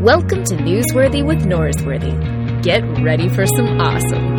Welcome to Newsworthy with Norsworthy. Get ready for some awesome.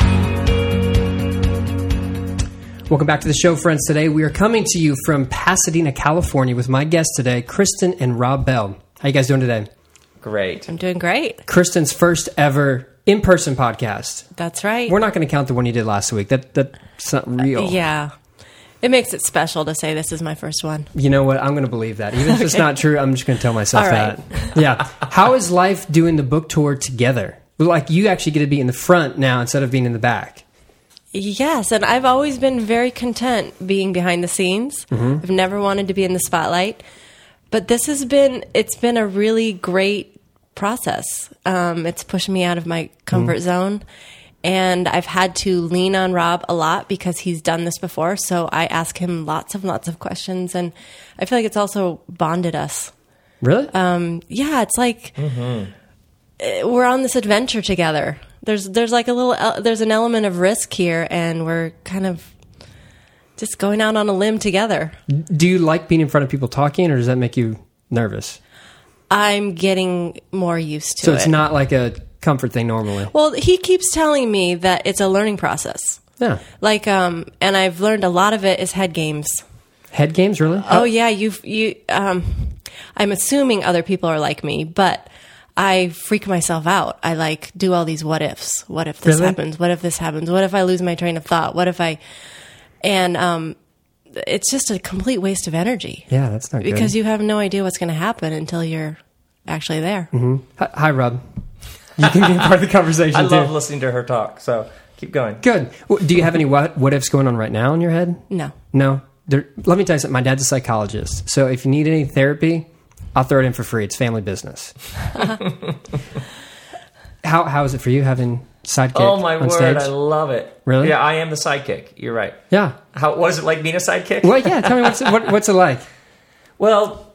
Welcome back to the show, friends. Today we are coming to you from Pasadena, California with my guests today, Kristen and Rob Bell. How you guys doing today? Great. I'm doing great. Kristen's first ever in-person podcast. That's right. We're not going to count the one you did last week. That's not real. Yeah. It makes it special to say this is my first one. You know what? I'm going to believe that. Even if it's not true, I'm just going to tell myself All right. that. Yeah. How is life doing the book tour together? Like, you actually get to be in the front now instead of being in the back. Yes, and I've always been very content being behind the scenes. I've never wanted to be in the spotlight. But it's been a really great process. It's pushed me out of my comfort zone. And I've had to lean on Rob a lot because he's done this before. So I ask him lots of questions. And I feel like it's also bonded us. Really? Yeah, it's like we're on this adventure together. There's like there's an element of risk here, and we're kind of just going out on a limb together. Do you like being in front of people talking, or does that make you nervous? I'm getting more used to it. So it's not like a comfort thing normally. Well, he keeps telling me that it's a learning process. Yeah. Like, and I've learned a lot of it is head games. Head games, really? Oh yeah, I'm assuming other people are like me, but I freak myself out. I like do all these what ifs. What if this happens? What if this happens? What if I lose my train of thought? And it's just a complete waste of energy. Yeah, that's not good. Because you have no idea what's going to happen until you're actually there. Mm-hmm. Hi, Rob. You can be part of the conversation, I too. love listening to her talk, so keep going. Good. Well, do you have any what ifs going on right now in your head? No. No? Let me tell you something. My dad's a psychologist, so if you need any therapy, I'll throw it in for free. It's family business. How is it for you having sidekick? Oh my on word, stage? I love it. Really? Yeah, I am the sidekick. You're right. Yeah. What is it like being a sidekick? Well, yeah. Tell me what's it like? Well,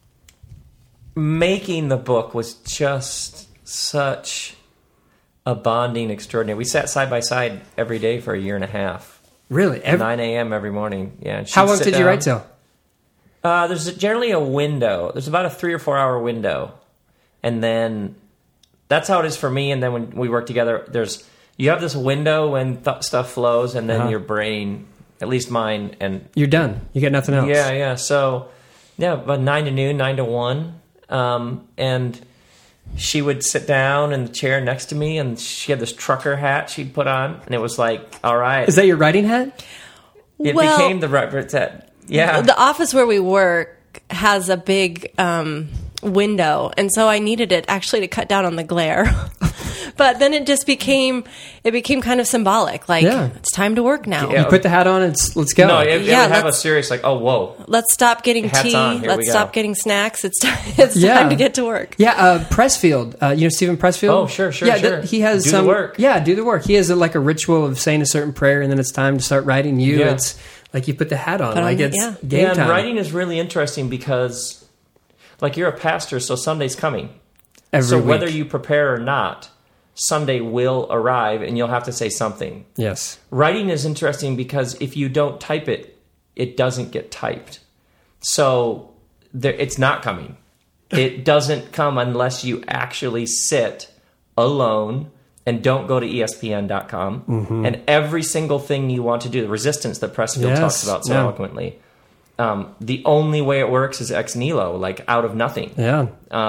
making the book was just such a bonding extraordinary. We sat side by side every day for a year and a half. Really? 9 a.m. every morning. Yeah. How long did you write till? There's generally a window. There's about a 3 or 4 hour window. And then that's how it is for me. And then when we work together, you have this window when stuff flows, and then your brain, at least mine, and you're done. You got nothing else. Yeah. So, yeah, about 9 to noon, 9 to 1. And she would sit down in the chair next to me, and she had this trucker hat she'd put on, and it was like, all right. Is that your writing hat? It became the reference hat. Yeah. The office where we work has a big window, and so I needed it actually to cut down on the glare. But then it became kind of symbolic. Like, it's time to work now. You put the hat on and let's go. No, it would have a serious, like, oh, whoa. Let's stop getting tea. Let's stop getting snacks. It's time to get to work. Yeah, Pressfield. You know Stephen Pressfield? Oh, sure. He has do the work. Yeah, do the work. He has a ritual of saying a certain prayer, and then it's time to start writing. It's like you put the hat on. It's game time. And writing is really interesting because, like, you're a pastor, so Sunday's coming. Every week. Whether you prepare or not, Sunday will arrive, and you'll have to say something. Yes. Writing is interesting because if you don't type it, it doesn't get typed. So it's not coming. It doesn't come unless you actually sit alone and don't go to ESPN.com. Mm-hmm. And every single thing you want to do, the resistance that Pressfield talks about so eloquently, the only way it works is ex nihilo, like out of nothing. Yeah.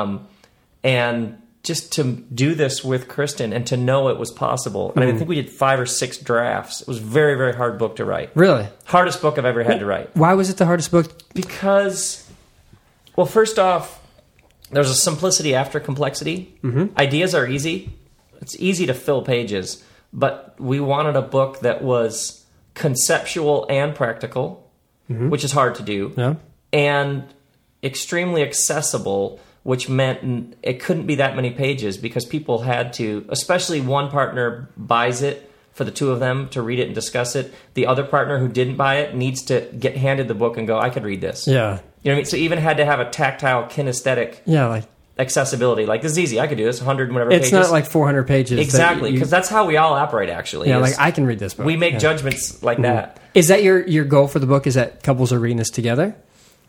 And just to do this with Kristen and to know it was possible. I think we did 5 or 6 drafts. It was a very, very hard book to write. Really? Hardest book I've ever had to write. Why was it the hardest book? Because, well, first off, there's a simplicity after complexity. Mm-hmm. Ideas are easy. It's easy to fill pages. But we wanted a book that was conceptual and practical, which is hard to do. Yeah. And extremely accessible, which meant it couldn't be that many pages because people had to, especially one partner buys it for the two of them to read it and discuss it. The other partner who didn't buy it needs to get handed the book and go, I could read this. Yeah. You know what I mean? So even had to have a tactile, kinesthetic accessibility. Like, this is easy. I could do this, 100 and whatever pages. It's not like 400 pages. Exactly, because that's how we all operate, actually. Yeah, like, I can read this book. We make judgments like that. Is that your goal for the book, is that couples are reading this together?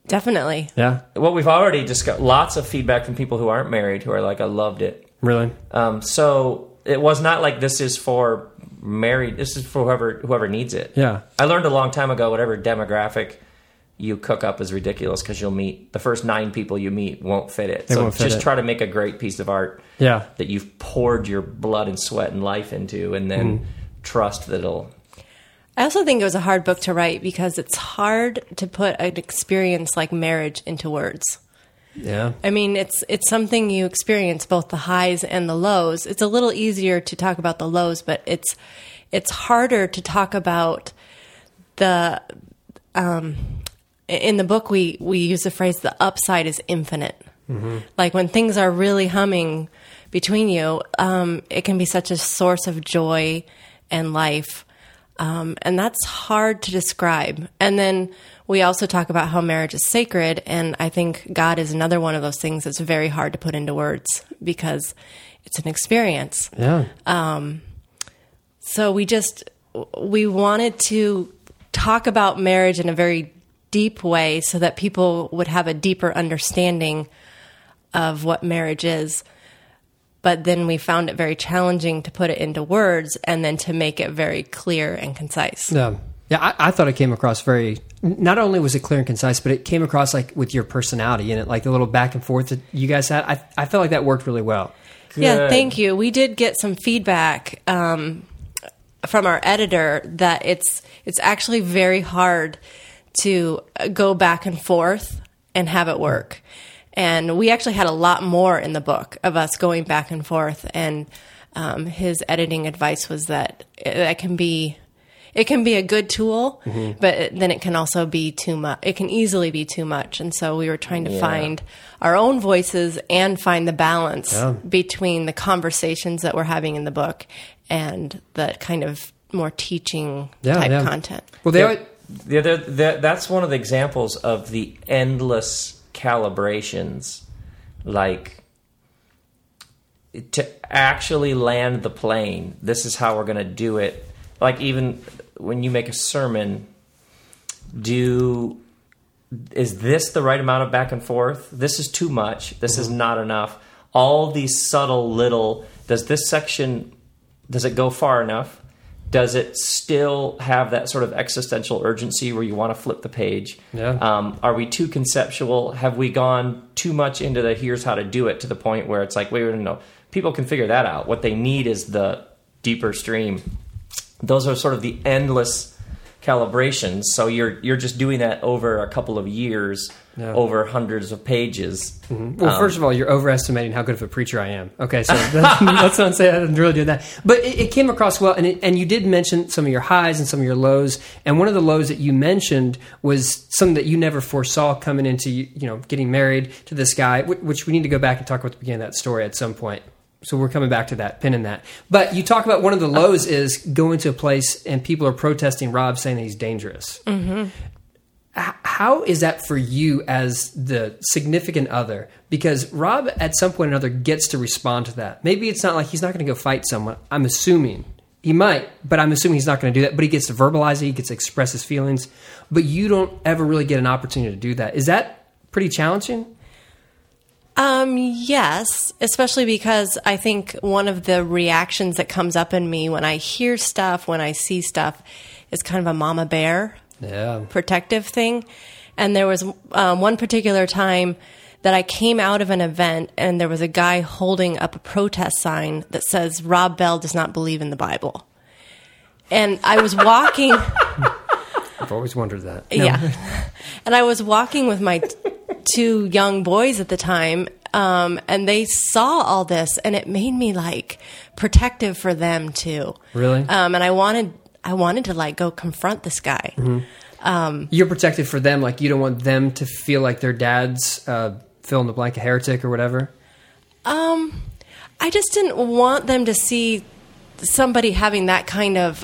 Definitely. Yeah. What we've already discussed, lots of feedback from people who aren't married who are like, I loved it. Really? So it was not like this is for married. This is for whoever needs it. Yeah. I learned a long time ago, whatever demographic you cook up is ridiculous because you'll meet the first 9 people you meet won't fit it. So just try to make a great piece of art that you've poured your blood and sweat and life into, and then trust that it'll. I also think it was a hard book to write because it's hard to put an experience like marriage into words. Yeah. I mean, it's something you experience, both the highs and the lows. It's a little easier to talk about the lows, but it's harder to talk about the. In the book, we use the phrase "the upside is infinite." Like when things are really humming between you, it can be such a source of joy and life. And that's hard to describe. And then we also talk about how marriage is sacred. And I think God is another one of those things that's very hard to put into words because it's an experience. Yeah. So we wanted to talk about marriage in a very deep way so that people would have a deeper understanding of what marriage is. But then we found it very challenging to put it into words and then to make it very clear and concise. Yeah. Yeah, I thought it came across very, not only was it clear and concise, but it came across like with your personality in it, like the little back and forth that you guys had. I felt like that worked really well. Good. Yeah, thank you. We did get some feedback from our editor that it's actually very hard to go back and forth and have it work. And we actually had a lot more in the book of us going back and forth. And his editing advice was that it can be a good tool, but then it can also be too much. It can easily be too much. And so we were trying to find our own voices and find the balance between the conversations that we're having in the book and the kind of more teaching type content. Well, that's one of the examples of the endless calibrations, like to actually land the plane. This is how we're going to do it. Like even when you make a sermon, is this the right amount of back and forth? This is too much. This is not enough. All these subtle little, does it go far enough? Does it still have that sort of existential urgency where you want to flip the page? Yeah. Are we too conceptual? Have we gone too much into the here's how to do it to the point where it's like, wait, no, people can figure that out. What they need is the deeper stream. Those are sort of the endless calibrations. So you're just doing that over a couple of years, over hundreds of pages. Well, first of all, you're overestimating how good of a preacher I am. Okay, so let's not say I didn't really do that. But it came across well, and you did mention some of your highs and some of your lows. And one of the lows that you mentioned was something that you never foresaw coming into getting married to this guy, which we need to go back and talk about the beginning of that story at some point. So we're coming back to that, pinning that. But you talk about one of the lows is going to a place and people are protesting Rob, saying that he's dangerous. How is that for you as the significant other? Because Rob, at some point or another, gets to respond to that. Maybe it's not like he's not going to go fight someone. I'm assuming. He might, but I'm assuming he's not going to do that. But he gets to verbalize it. He gets to express his feelings. But you don't ever really get an opportunity to do that. Is that pretty challenging? Yes, especially because I think one of the reactions that comes up in me when I hear stuff, when I see stuff, is kind of a mama bear protective thing. And there was one particular time that I came out of an event and there was a guy holding up a protest sign that says, Rob Bell does not believe in the Bible. And I was walking... I've always wondered that. Yeah. And I was walking with my... 2 young boys at the time, and they saw all this, and it made me like protective for them too. Really? And I wanted to like go confront this guy. You're protective for them, like you don't want them to feel like their dad's fill in the blank a heretic or whatever. I just didn't want them to see somebody having that kind of,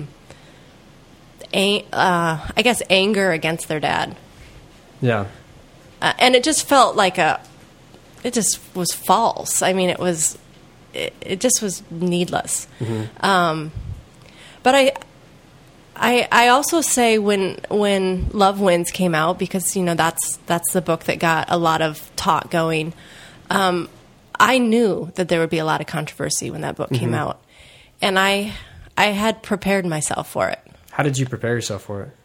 I guess, anger against their dad. Yeah. And it just felt like it just was false. I mean, it just was needless. But I also say when Love Wins came out, because that's the book that got a lot of talk going. I knew that there would be a lot of controversy when that book came out, and I had prepared myself for it. How did you prepare yourself for it?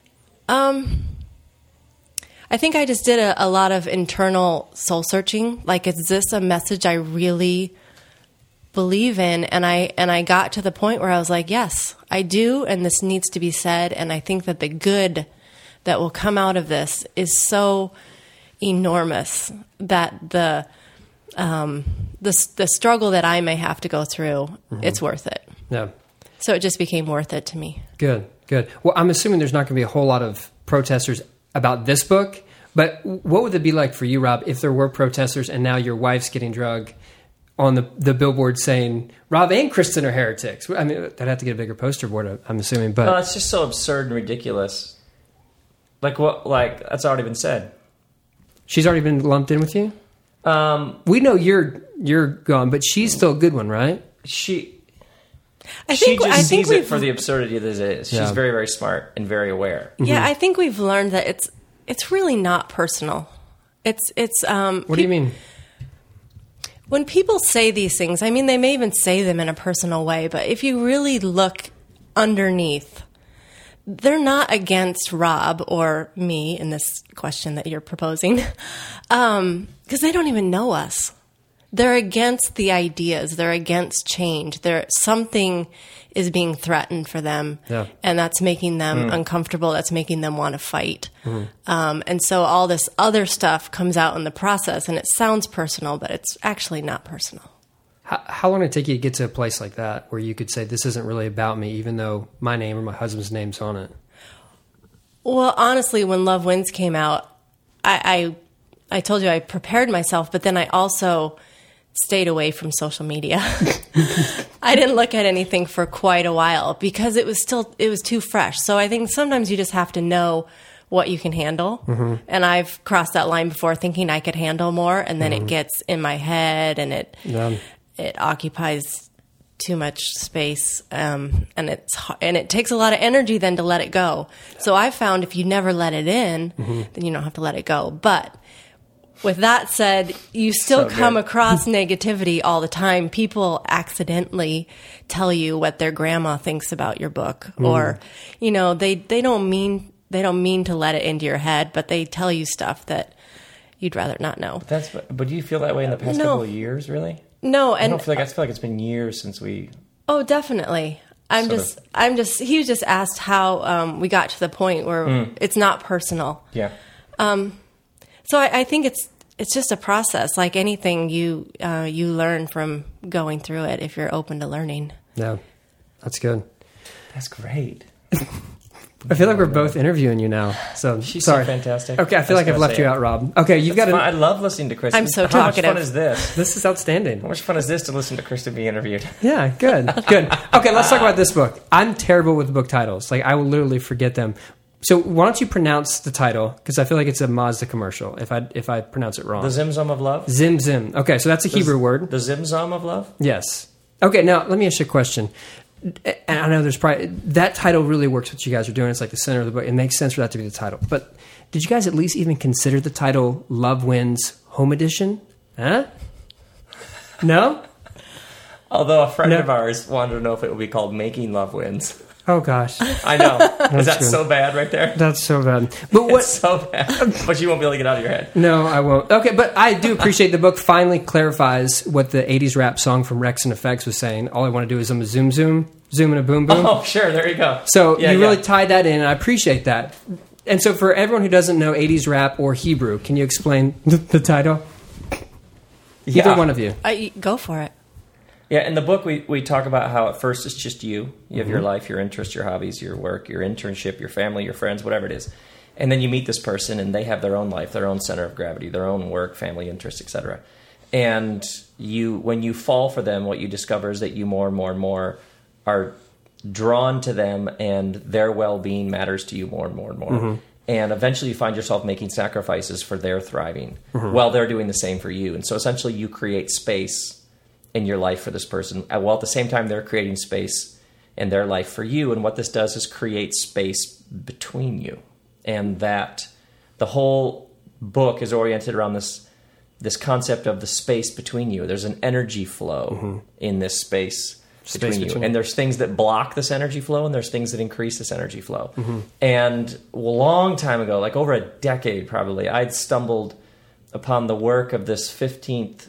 I think I just did a lot of internal soul searching. Like, is this a message I really believe in? And I got to the point where I was like, yes, I do, and this needs to be said. And I think that the good that will come out of this is so enormous that the struggle that I may have to go through, it's worth it. Yeah. So it just became worth it to me. Good. Well, I'm assuming there's not going to be a whole lot of protesters about this book, but what would it be like for you, Rob, if there were protesters and now your wife's getting drugged on the billboard saying Rob and Kristen are heretics? I mean, I'd have to get a bigger poster board, I'm assuming. But it's just so absurd and ridiculous. Like what? Like that's already been said. She's already been lumped in with you. We know you're gone, but she's still a good one, right? I think sees it for the absurdity that it is. She's very, very smart and very aware. Yeah, I think we've learned that it's really not personal. It's what do you mean? When people say these things, I mean, they may even say them in a personal way, but if you really look underneath, they're not against Rob or me in this question that you're proposing, because they don't even know us. They're against the ideas. They're against change. Something is being threatened for them, and that's making them uncomfortable. That's making them want to fight. And so all this other stuff comes out in the process, and it sounds personal, but it's actually not personal. How long did it take you to get to a place like that where you could say, this isn't really about me, even though my name or my husband's name's on it? Well, honestly, when Love Wins came out, I told you I prepared myself, but then I also stayed away from social media. I didn't look at anything for quite a while because it was too fresh. So I think sometimes you just have to know what you can handle. And I've crossed that line before, thinking I could handle more, and then it gets in my head and it occupies too much space, and it takes a lot of energy then to let it go. So I found if you never let it in, then you don't have to let it go. But with that said, you still come across negativity all the time. People accidentally tell you what their grandma thinks about your book, or they don't mean to let it into your head, but they tell you stuff that you'd rather not know. But do you feel that way in the past couple of years, really? No, I feel like it's been years since we. Oh, definitely. He was just asked how we got to the point where it's not personal. Yeah. So I think it's just a process. Like anything, you learn from going through it if you're open to learning. Yeah, that's good. That's great. I feel like we're both interviewing you now. So she's sorry. So fantastic. Okay, I feel like I've left you out, Rob. Okay, you've got. I love listening to Kristen. I'm so talkative. How much fun is this? This is outstanding. How much fun is this to listen to Kristen be interviewed? Yeah, good. Okay, let's talk about this book. I'm terrible with book titles. Like I will literally forget them. So why don't you pronounce the title? Because I feel like it's a Mazda commercial. If I pronounce it wrong, The Zimzum of Love. Zim. Okay, so that's a Hebrew word. The Zimzum of Love. Yes. Okay, now let me ask you a question. And I know there's probably that title really works what you guys are doing. It's like the center of the book. It makes sense for that to be the title. But did you guys at least even consider the title "Love Wins Home Edition"? Huh? No. Although a friend of ours wanted to know if it would be called "Making Love Wins." Oh gosh, I know. Is that so bad right there? That's so bad. But what? It's so bad. But you won't be able to get it out of your head. No, I won't. Okay, but I do appreciate the book finally clarifies what the '80s rap song from Rex and Effects was saying. All I want to do is I'm a zoom and a boom boom. Oh, sure. There you go. So you really tied that in, and I appreciate that. And so for everyone who doesn't know '80s rap or Hebrew, can you explain the title? Either one of you. Go for it. Yeah, in the book, we talk about how at first it's just you. You have your life, your interests, your hobbies, your work, your internship, your family, your friends, whatever it is. And then you meet this person, and they have their own life, their own center of gravity, their own work, family, interests, etc. And when you fall for them, what you discover is that you more and more and more are drawn to them, and their well-being matters to you more and more and more. And eventually you find yourself making sacrifices for their thriving while they're doing the same for you. And so essentially you create space in your life for this person, while at the same time they're creating space and their life for you. And what this does is create space between you. And that the whole book is oriented around this concept of the space between you. There's an energy flow in this space between you. And there's things that block this energy flow, and there's things that increase this energy flow. And a long time ago, like over a decade probably, I'd stumbled upon the work of this 15th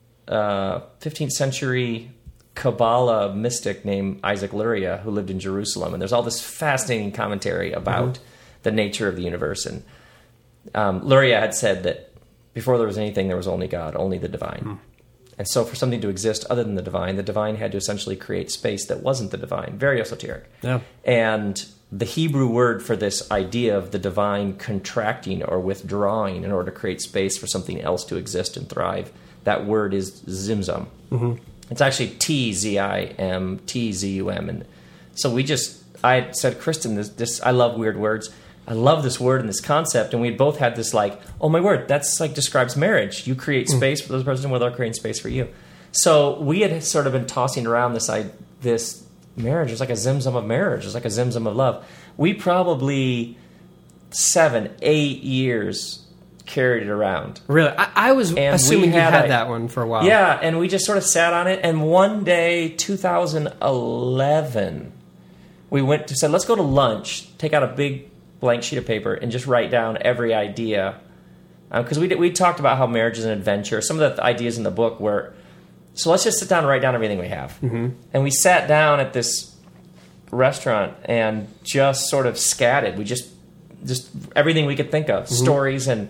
century Kabbalah mystic named Isaac Luria, who lived in Jerusalem. And there's all this fascinating commentary about the nature of the universe. And Luria had said that before there was anything, there was only God, only the divine. And so for something to exist other than the divine had to essentially create space that wasn't the divine. Very esoteric. Yeah. And the Hebrew word for this idea of the divine contracting or withdrawing in order to create space for something else to exist and thrive, that word is zimzum. It's actually T-Z-I-M, T-Z-U-M. And so I said, Kristen, this I love weird words. I love this word and this concept. And we both had this like, oh my word, that's like describes marriage. You create space for those person without creating space for you. So we had sort of been tossing around this marriage. It's like a zimzum of marriage. It's like a zimzum of love. We probably 7-8 years carried it around. Really? I was assuming you had that one for a while. Yeah, and we just sort of sat on it. And one day, 2011, we said, let's go to lunch, take out a big blank sheet of paper, and just write down every idea. Because we talked about how marriage is an adventure. Some of the ideas in the book were, so let's just sit down and write down everything we have. And we sat down at this restaurant and just sort of scatted. We just everything we could think of, stories and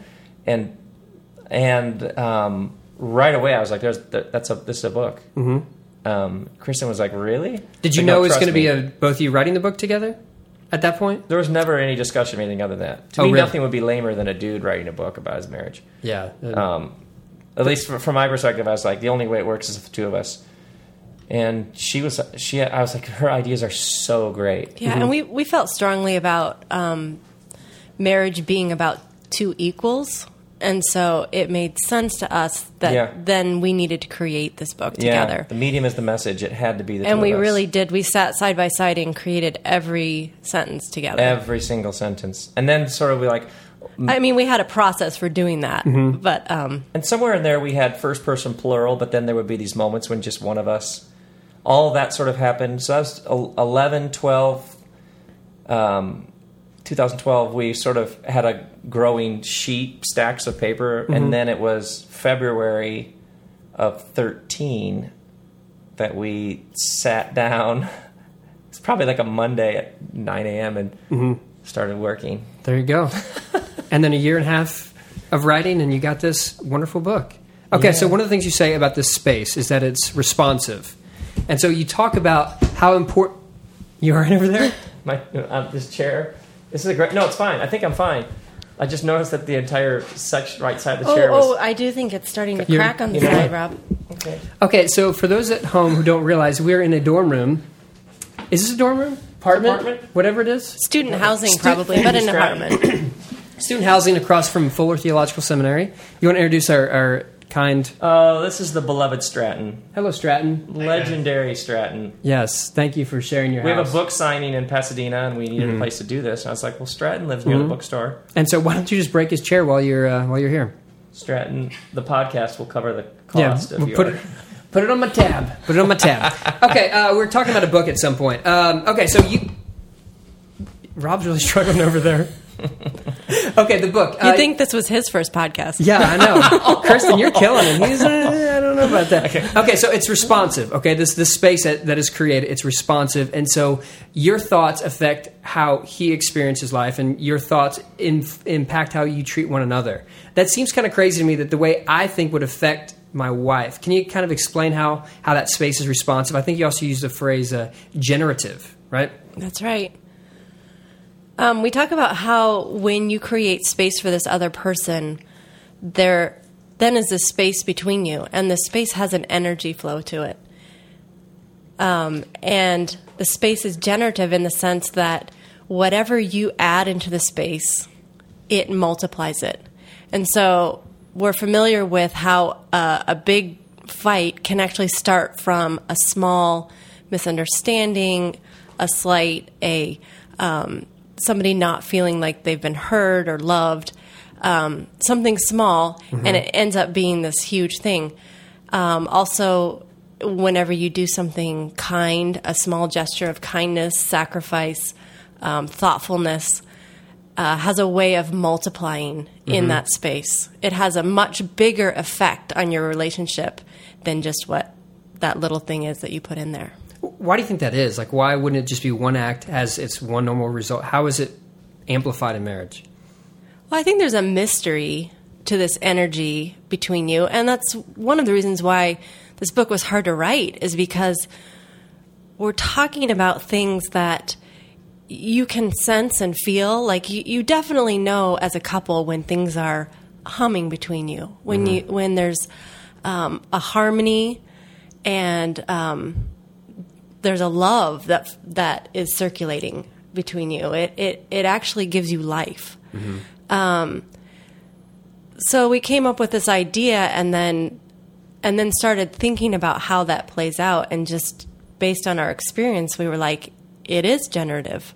right away I was like, this is a book. Kristen was like, really? Did you know it was going to be both of you writing the book together at that point? There was never any discussion of anything other than that. To me, nothing would be lamer than a dude writing a book about his marriage. Yeah. At least from my perspective, I was like, the only way it works is the two of us. And I was like, her ideas are so great. Yeah, and we felt strongly about marriage being about two equals. And so it made sense to us that then we needed to create this book together. The medium is the message. It had to be the two of us. And we really did. We sat side by side and created every sentence together. Every single sentence. And then sort of we had a process for doing that. But and somewhere in there we had first person plural, but then there would be these moments when just one of us, all of that sort of happened. So that was 11, 12, 2012, we sort of had a growing stacks of paper, and then it was February of 13 that we sat down. It's probably like a Monday at 9 a.m. and started working. There you go. And then a year and a half of writing, and you got this wonderful book. Okay, so one of the things you say about this space is that it's responsive. And so you talk about how important... You all right over there? This chair... This is a great... No, it's fine. I think I'm fine. I just noticed that the entire right side of the chair was... Oh, I do think it's starting to crack on the side, Rob. Okay, so for those at home who don't realize, we're in a dorm room. Is this a dorm room? Apartment? Whatever it is? Student housing, probably, but an apartment. Student housing across from Fuller Theological Seminary. You want to introduce our kind... this is the beloved Stratton. Hello, Stratton. Legendary Stratton. Yes, thank you for sharing your house. We have a book signing in Pasadena, and we needed a place to do this. And I was like, well, Stratton lives near the bookstore. And so why don't you just break his chair while you're here? Stratton, the podcast will cover the cost of your... Put it on my tab. Put it on my tab. Okay, we're talking about a book at some point. Okay, so Rob's really struggling over there. Okay, the book. You'd think this was his first podcast. Yeah, I know. Kristen, you're killing him. He's, I don't know about that. Okay, so it's responsive. Okay, this space that is created, it's responsive. And so your thoughts affect how he experiences life, and your thoughts impact how you treat one another. That seems kind of crazy to me that the way I think would affect my wife. Can you kind of explain how that space is responsive? I think you also used the phrase generative, right? That's right. We talk about how when you create space for this other person, there then is this space between you, and the space has an energy flow to it. And the space is generative in the sense that whatever you add into the space, it multiplies it. And so we're familiar with how a big fight can actually start from a small misunderstanding, a slight, somebody not feeling like they've been heard or loved, something small, and it ends up being this huge thing. Also, whenever you do something kind, a small gesture of kindness, sacrifice, thoughtfulness, has a way of multiplying in that space. It has a much bigger effect on your relationship than just what that little thing is that you put in there. Why do you think that is? Like, why wouldn't it just be one act as its one normal result? How is it amplified in marriage? Well, I think there's a mystery to this energy between you, and that's one of the reasons why this book was hard to write, is because we're talking about things that you can sense and feel. Like you definitely know as a couple when things are humming between you, when there's a harmony and there's a love that is circulating between you. It actually gives you life. So we came up with this idea and then started thinking about how that plays out, and just based on our experience, we were like, it is generative.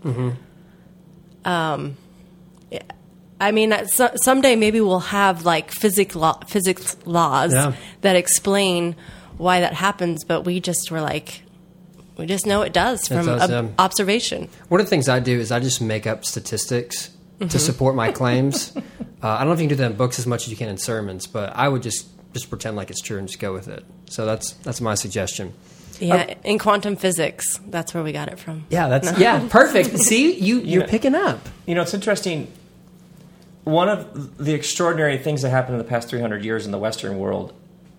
I mean, someday maybe we'll have like physics laws that explain why that happens, but we just were like, we just know it does from observation. One of the things I do is I just make up statistics to support my claims. I don't know if you can do that in books as much as you can in sermons, but I would just pretend like it's true and just go with it. So that's my suggestion. Yeah, in quantum physics, that's where we got it from. Yeah, perfect. See, you're picking up. You know, it's interesting. One of the extraordinary things that happened in the past 300 years in the Western world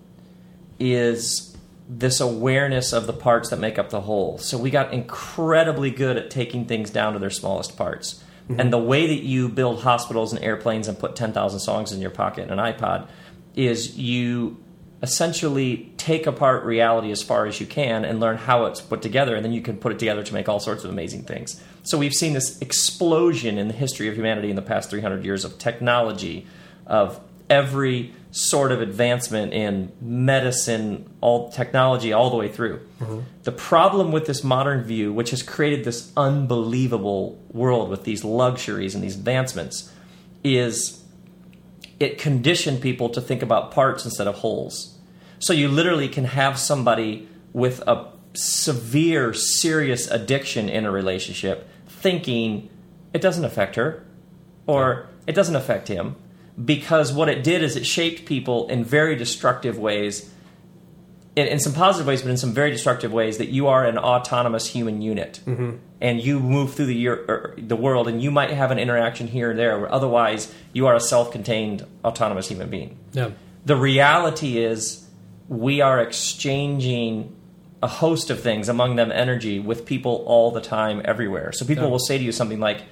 is this awareness of the parts that make up the whole. So we got incredibly good at taking things down to their smallest parts. And the way that you build hospitals and airplanes and put 10,000 songs in your pocket and an iPod is you essentially take apart reality as far as you can and learn how it's put together, and then you can put it together to make all sorts of amazing things. So we've seen this explosion in the history of humanity in the past 300 years of technology, of every sort of advancement in medicine, all technology, all the way through. The problem with this modern view, which has created this unbelievable world with these luxuries and these advancements, is it conditioned people to think about parts instead of wholes. So you literally can have somebody with a severe, serious addiction in a relationship thinking it doesn't affect her or it doesn't affect him, because what it did is it shaped people in very destructive ways, in some positive ways, but in some very destructive ways, that you are an autonomous human unit. And you move through the world, and you might have an interaction here and there, where otherwise you are a self-contained autonomous human being. The reality is we are exchanging a host of things, among them energy, with people all the time, everywhere. So people will say to you something like,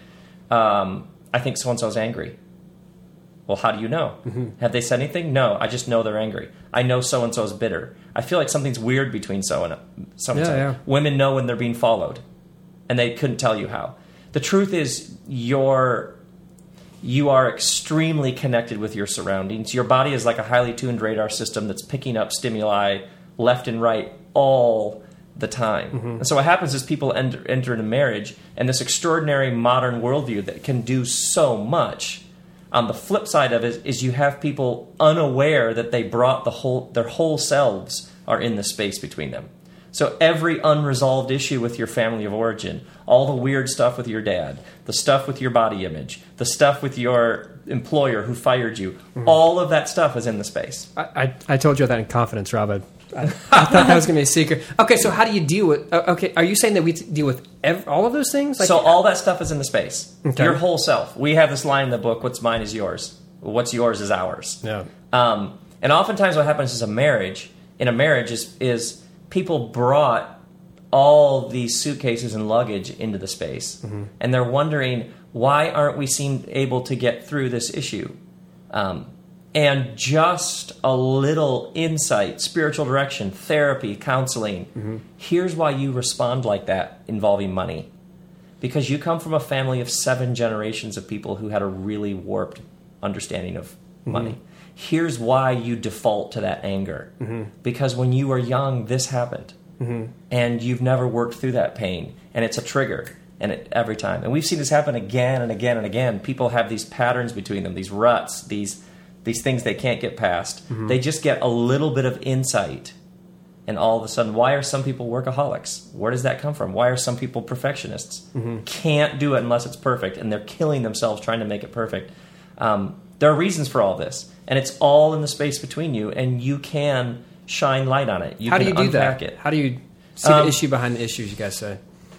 I think so-and-so's angry. Well, how do you know? Have they said anything? No, I just know they're angry. I know so-and-so's bitter. I feel like something's weird between so-and-so. Women know when they're being followed, and they couldn't tell you how. The truth is you are extremely connected with your surroundings. Your body is like a highly tuned radar system that's picking up stimuli left and right all the time. And so what happens is people enter into marriage, and this extraordinary modern worldview that can do so much. On the flip side of it is you have people unaware that they brought their whole selves are in the space between them. So every unresolved issue with your family of origin, all the weird stuff with your dad, the stuff with your body image, the stuff with your employer who fired you, all of that stuff is in the space. I told you that in confidence, Rob. I thought that was going to be a secret. Okay, so how do you deal with... Okay, are you saying that we deal with all of those things? So all that stuff is in the space. Your whole self. We have this line in the book, what's mine is yours. What's yours is ours. And oftentimes what happens is in a marriage is people brought all these suitcases and luggage into the space. And they're wondering, why aren't we able to get through this issue? And just a little insight, spiritual direction, therapy, counseling. Here's why you respond like that involving money. Because you come from a family of 7 generations of people who had a really warped understanding of money. Here's why you default to that anger. Because when you were young, this happened. and you've never worked through that pain, and it's a trigger, and every time. And we've seen this happen again and again and again. People have these patterns between them, these ruts, these things they can't get past. They just get a little bit of insight, and all of a sudden, why are some people workaholics? Where does that come from? Why are some people perfectionists? Can't do it unless it's perfect, and they're killing themselves trying to make it perfect. There are reasons for all this, and it's all in the space between you, and you can shine light on it. How do you do that? It. How do you see the issue behind the issues, you guys say?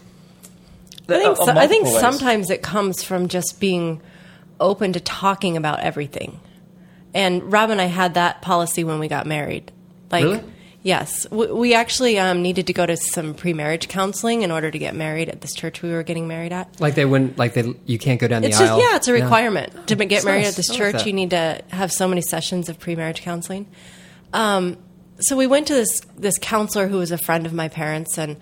I think Multiple ways. sometimes it comes from just being open to talking about everything. And Rob and I had that policy when we got married. Like, Really? Yes. We actually needed to go to some pre-marriage counseling in order to get married at this church we were getting married at. Like you can't go down It's the just, aisle? it's a requirement. To get That's married nice. at this I like church, that. you need to have so many sessions of pre-marriage counseling. So we went to this counselor who was a friend of my parents, and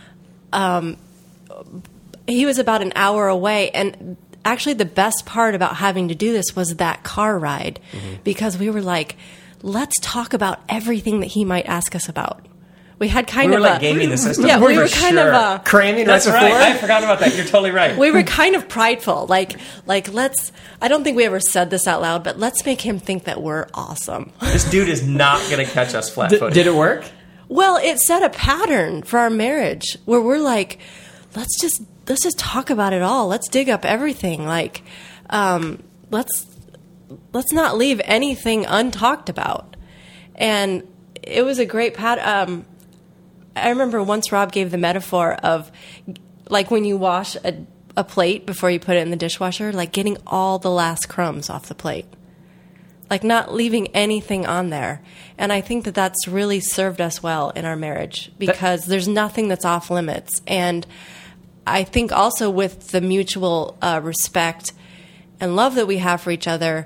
he was about an hour away. And actually the best part about having to do this was that car ride, because we were like, let's talk about everything that he might ask us about. We had kind We of were like gaming the system. Yeah, we For were kind sure. of Cramming That's right right. before? I forgot about that. You're totally right. we were kind of prideful. Like let's, I don't think we ever said this out loud, but let's make him think that we're awesome. This dude is not going to catch us flat-footed. Did it work? Well, it set a pattern for our marriage where we're like, let's just talk about it all. Let's dig up everything. Like, let's not leave anything untalked about. And it was a great pattern. I remember once Rob gave the metaphor of like when you wash a plate before you put it in the dishwasher, like getting all the last crumbs off the plate. Like not leaving anything on there. And I think that that's really served us well in our marriage because there's nothing that's off limits. And I think also with the mutual respect and love that we have for each other,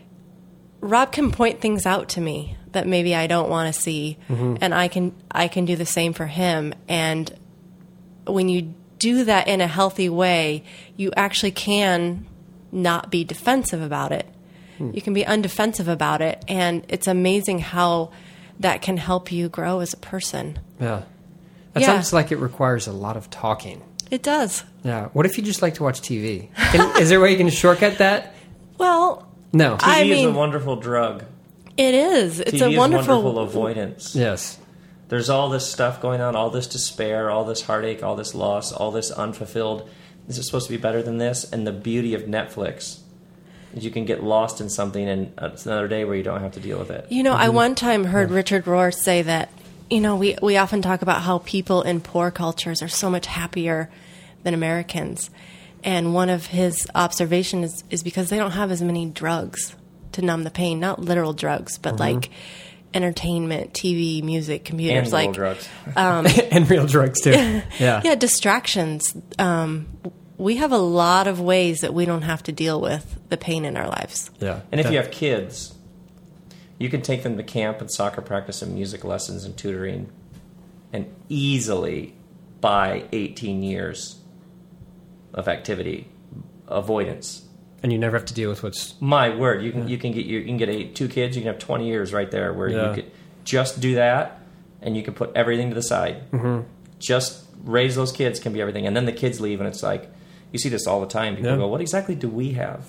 Rob can point things out to me that maybe I don't want to see, and I can do the same for him. And when you do that in a healthy way, you actually can not be defensive about it. You can be undefensive about it, and it's amazing how that can help you grow as a person. Yeah. That Yeah. sounds like it requires a lot of talking. It does. Yeah. What if you just like to watch TV? Is there a way you can shortcut that? Well, No. I TV is a mean, wonderful drug. it is. It's TV a wonderful, is wonderful avoidance. Yes. There's all this stuff going on, all this despair, all this heartache, all this loss, all this unfulfilled. This is supposed to be better than this. And the beauty of Netflix is you can get lost in something, and it's another day where you don't have to deal with it. You know, I one time heard Richard Rohr say that, you know, we often talk about how people in poor cultures are so much happier than Americans. And one of his observations is because they don't have as many drugs to numb the pain. Not literal drugs, but like entertainment, TV, music, computers. And like little drugs. And real drugs, too. Yeah. Yeah, distractions. We have a lot of ways that we don't have to deal with the pain in our lives. Yeah. And if you have kids, you can take them to camp and soccer practice and music lessons and tutoring and easily buy 18 years of activity avoidance. And you never have to deal with what's... My word, you can get 2 kids, you can have 20 years right there where you could just do that and you can put everything to the side. Just raise those kids can be everything. And then the kids leave and it's like, you see this all the time. People go, what exactly do we have?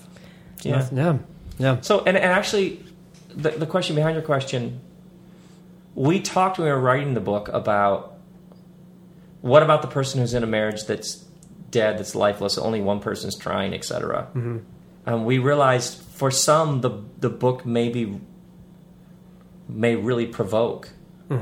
Yeah. So, and actually, the question behind your question, we talked when we were writing the book about what about the person who's in a marriage that's dead, that's lifeless, only one person's trying, etc. We realized for some, the book may really provoke.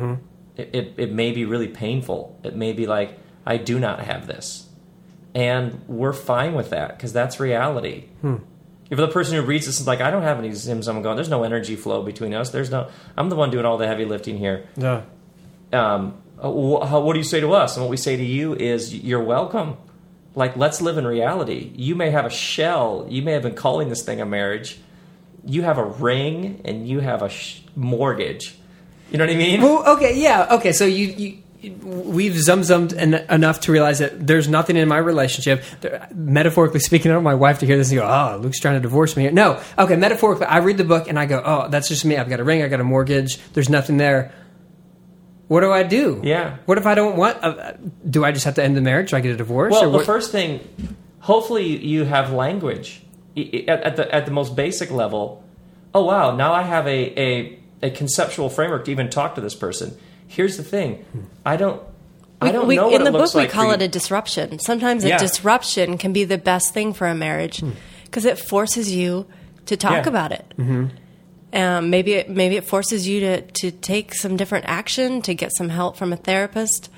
It may be really painful. It may be like, I do not have this. And we're fine with that because that's reality. If the person who reads this is like, I don't have any symptoms, I'm going, there's no energy flow between us. I'm the one doing all the heavy lifting here. Yeah. What do you say to us? And what we say to you is, you're welcome. Like, let's live in reality. You may have a shell. You may have been calling this thing a marriage. You have a ring and you have a mortgage. You know what I mean? Well, okay, yeah. Okay, so we've zummed enough to realize that there's nothing in my relationship. Metaphorically speaking, I don't want my wife to hear this and go, oh, Luke's trying to divorce me here. No. Okay, metaphorically, I read the book and I go, oh, that's just me. I've got a ring. I've got a mortgage. There's nothing there. What do I do? Yeah. What if I don't want? Do I just have to end the marriage? Do I get a divorce? Well, or the what? first thing, hopefully you have language at the most basic level. Oh wow! Now I have a conceptual framework to even talk to this person. Here's the thing: I don't know what in the it looks book, like we call for it you. a disruption. Sometimes a disruption can be the best thing for a marriage because it forces you to talk Yeah. about it. Maybe it forces you to take some different action, to get some help from a therapist.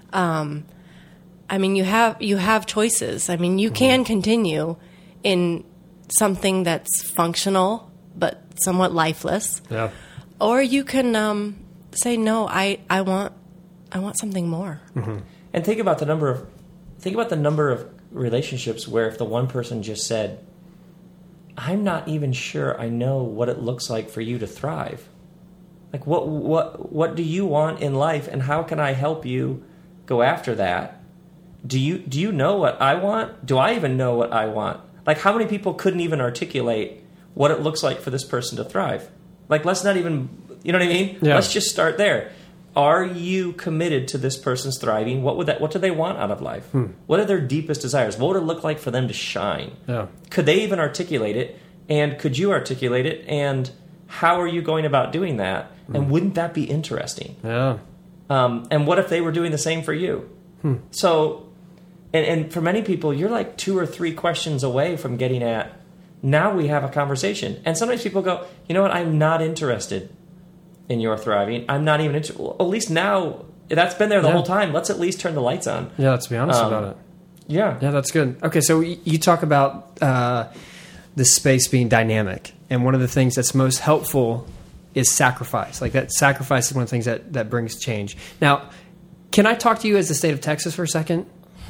I mean, you have choices. I mean, you can continue in something that's functional but somewhat lifeless, Yeah. or you can say no. I want something more. And think about the number of relationships where if the one person just said, "I'm not even sure I know what it looks like for you to thrive. Like what do you want in life, and how can I help you go after that? Do you know what I want? Do I even know what I want?" Like, how many people couldn't even articulate what it looks like for this person to thrive? Like, let's not even, you know what I mean? Yeah. Let's just start there. Are you committed to this person's thriving? What do they want out of life? What are their deepest desires? What would it look like for them to shine? Yeah. Could they even articulate it? And could you articulate it? And how are you going about doing that? And wouldn't that be interesting? Yeah. And what if they were doing the same for you? So, and for many people, you're like 2 or 3 questions away from getting at, now we have a conversation. And sometimes people go, you know what, I'm not interested in your thriving. I'm not even interested. Well, at least now, that's been there the whole time. Let's at least turn the lights on. Yeah, let's be honest about it. Yeah. Yeah, that's good. Okay, so you talk about the space being dynamic, and one of the things that's most helpful is sacrifice. Like that sacrifice is one of the things that brings change. Now, can I talk to you as the state of Texas for a second?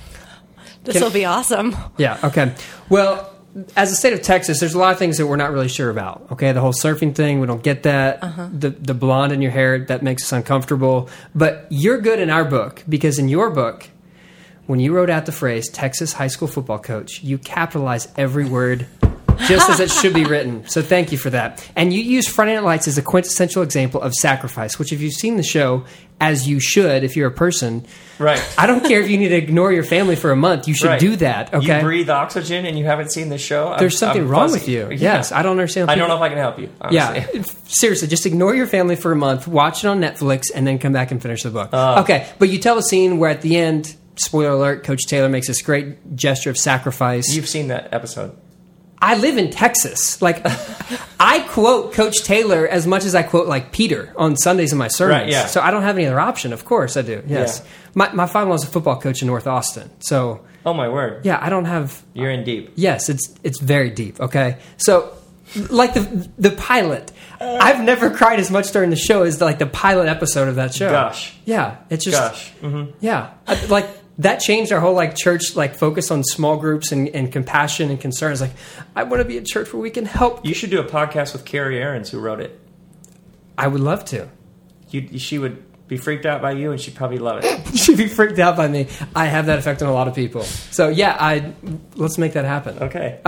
This will be awesome. Yeah, okay. Well, as the state of Texas, there's a lot of things that we're not really sure about. Okay, the whole surfing thing, we don't get that. The blonde in your hair, that makes us uncomfortable. But you're good in our book, because in your book, when you wrote out the phrase Texas high school football coach, you capitalize every word just as it should be written. So thank you for that. And you use Friday Night Lights as a quintessential example of sacrifice, which if you've seen the show, as you should if you're a person, Right. I don't care if you need to ignore your family for a month, you should Right. do that. Okay. You breathe oxygen and you haven't seen the show? There's something wrong fuzzy. with you. Yeah. Yes, I don't understand. I don't know if I can help you, honestly. Yeah, seriously, just ignore your family for a month, watch it on Netflix, and then come back and finish the book. Okay, but you tell a scene where at the end, spoiler alert, Coach Taylor makes this great gesture of sacrifice. You've seen that episode. I live in Texas. Like, I quote Coach Taylor as much as I quote, like, Peter on Sundays in my sermons. Right, yeah. So I don't have any other option. Of course I do, yes. Yeah. My father-in-law is a football coach in North Austin. So, Oh, my word. yeah, I don't have... You're in deep. Yes, it's very deep, okay? So, like the pilot, I've never cried as much during the show as like the pilot episode of that show. Gosh. Yeah, it's just... Gosh. Mm-hmm. Yeah. Like, that changed our whole like church like focus on small groups and compassion and concern. It's like, I want to be a church where we can help. You should do a podcast with Carrie Aarons, who wrote it. I would love to. She would be freaked out by you, and she'd probably love it. She'd be freaked out by me. I have that effect on a lot of people. So yeah, let's make that happen. Okay.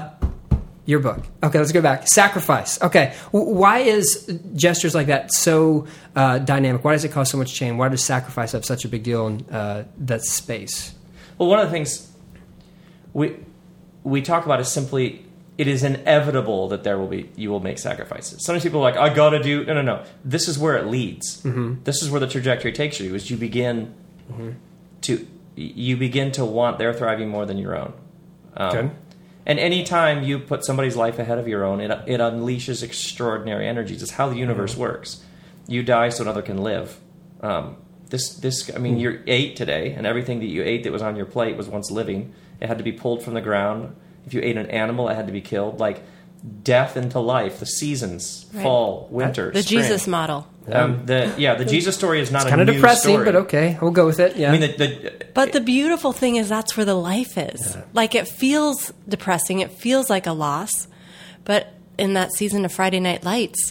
Your book. Okay, let's go back. Sacrifice. Okay, why is gestures like that so dynamic? Why does it cause so much change? Why does sacrifice have such a big deal in that space? Well, one of the things we talk about is simply, it is inevitable that you will make sacrifices. Sometimes people are like, I gotta do, no. This is where it leads. Mm-hmm. This is where the trajectory takes you, is you begin to want their thriving more than your own. Okay. And anytime you put somebody's life ahead of your own, it unleashes extraordinary energies. It's how the universe works. You die so another can live. You ate today, and everything that you ate that was on your plate was once living. It had to be pulled from the ground. If you ate an animal, it had to be killed. Like death into life, the seasons, Right. fall, winter, The spring. Jesus model. The Jesus story is not It's a kind of new depressing, story. but okay, we'll go with it. Yeah. I mean, But the beautiful thing is that's where the life is. Like, it feels depressing. It feels like a loss. But in that season of Friday Night Lights,